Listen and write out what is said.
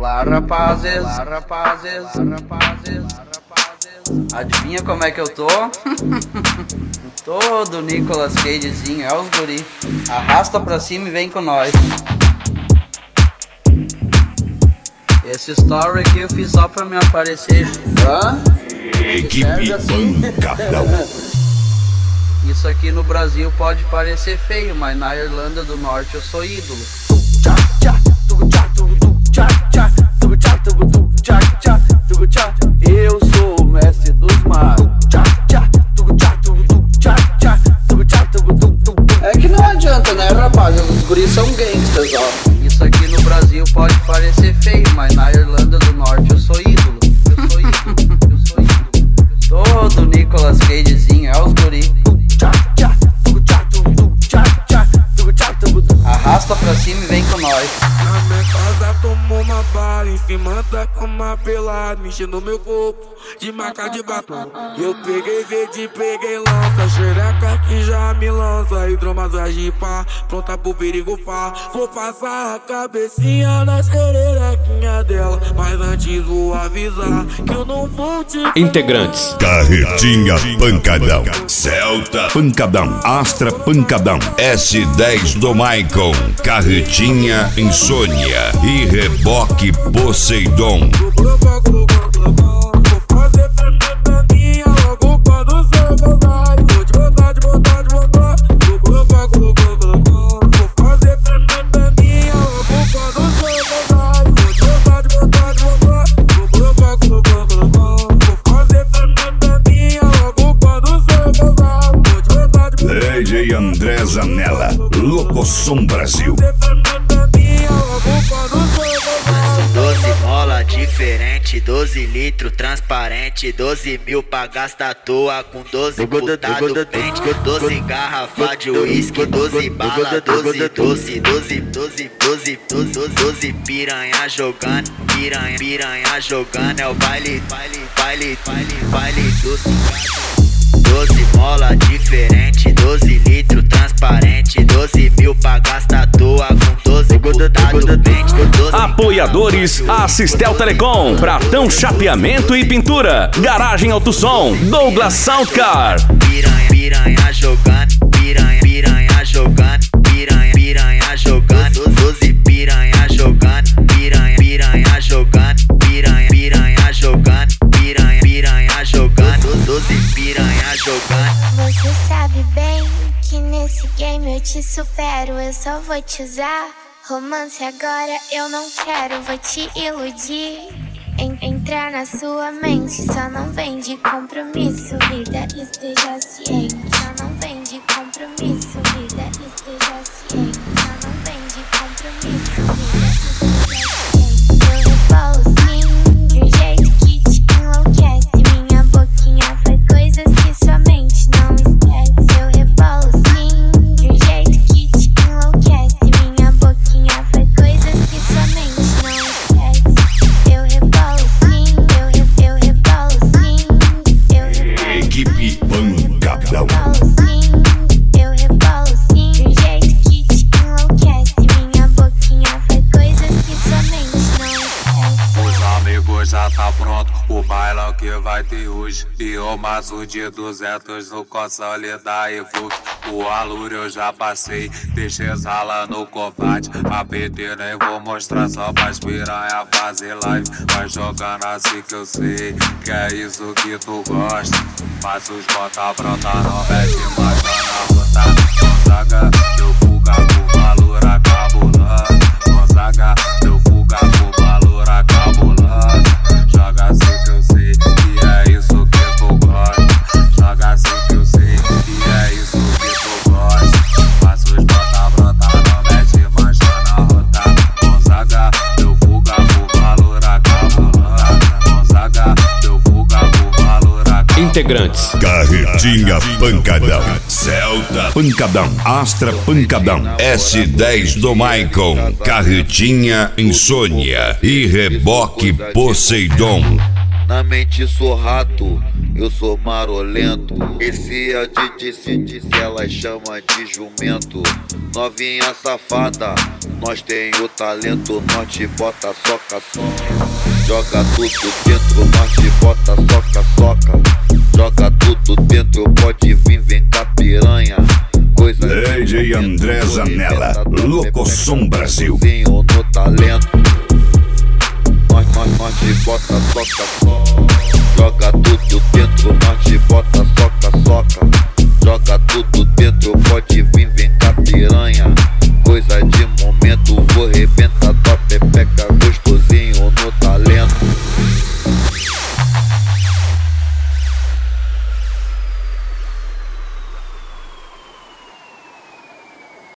Olá, rapazes. Adivinha como é que eu tô? Todo Nicolas Cagezinho, é os guri. Arrasta pra cima e vem com nós. Esse story aqui eu fiz só pra me aparecer. Equipe Pancadão. Isso aqui no Brasil pode parecer feio, mas na Irlanda do Norte eu sou ídolo. Eu sou o mestre dos mares. É que não adianta, né, rapaz? Os guris são gangsters, ó. Isso aqui no Brasil pode parecer feio, mas na Irlanda do Norte eu sou ídolo. Todo Nicolas Cagezinho, é os guri. Arrasta pra cima e vem com nós. Na minha casa tomou uma bala em cima da cama pelada, mexendo meu corpo de marca de batom. Eu peguei verde, peguei lança, xereca que já me lança, hidromassagem pá, pronta pro perigo pá. Vou passar a cabecinha na xerequinha dela, mas antes vou avisar que eu não vou te... Integrantes: Carretinha Pancadão, Celta Pancadão, Astra Pancadão, S10 do Maicon, Carretinha Insônia e Reboque Poseidon. DJ André Zanella, Locosom Brasil. 12 mola diferente, 12 litros transparente, 12 mil pra gastar à toa com 12 putado pente, 12 garrafa de uísque, 12 bala, 12 piranha jogando, piranha jogando, é o baile do cigarro. 12 mola diferente, 12 litros transparente, 12 mil pra gastar à toa com 12 putado pente, 12... Apoiadores: Assistel Telecom, Pratão Chapeamento e Pintura, Garagem Auto Som, Douglas Soundcar. Piranha jogando, piranha jogando, piranha jogando, 12 piranha jogando, piranha jogando, piranha jogando, piranha jogando, 12 piranha jogando. Você sabe bem que nesse game eu te supero, eu só vou te usar. Romance agora eu não quero, vou te iludir. Entrar na sua mente, só não vem de compromisso, vida, esteja ciente. Só não vem de compromisso, vida, esteja ciente. Só não vem de compromisso, vida, esteja ciente. Eu rebolo sim, de um jeito que te enlouquece. Minha boquinha faz coisas que sua mente não esquece. Eu rebolo sim, de um jeito que te enlouquece. Minha boquinha faz coisas que sua mente não esquece. Eu rebolo sim, eu rebolo sim, eu rebolo. Equipe Pancadão. Eu rebolo sim, de um jeito que te enlouquece. Minha boquinha faz coisas que sua mente não esquece. Os amigos já tá pronto, o bailão que vai ter hoje. E o maço de 200 no console da Evoque. O aluro eu já passei, deixei rala no combate. A PT nem vou mostrar, só pra piranha fazer live. Vai jogando assim que eu sei, que é isso que tu gosta. Mas os bota pronta, não mexe mais na rota. Gonzaga, deu fuga com valor acabulando. Gonzaga, deu fuga com valor acabulando. Joga assim que eu sei, que é isso que tu gosta. Joga assim que eu sei, que é isso que tu gosta. Mas os bota pronta, não mexe mais na rota. Gonzaga, deu fuga com valor acabulando. Gonzaga, deu fuga com valor acabulando. Integrantes: Carretinha Pancadão, Celta Pancadão, Astra Pancadão, S10 do Maicon, Carretinha Insônia e Reboque Poseidon. Na mente sou rato, eu sou marolento. Esse é de disse que ela chama de jumento. Novinha safada, Nós tem o talento, nós te bota soca, soca. Joga tudo dentro, nós te bota soca, soca. Joga tudo dentro, pode vir, vem cá piranha. Coisa DJ André Zanella, Locosom Brasil. No talento, nós te bota soca, soca. Joga tudo dentro, nós te bota soca, soca. Joga tudo dentro, pode vir, vem cá piranha. Coisa de momento, vou arrebentar tua pepeca.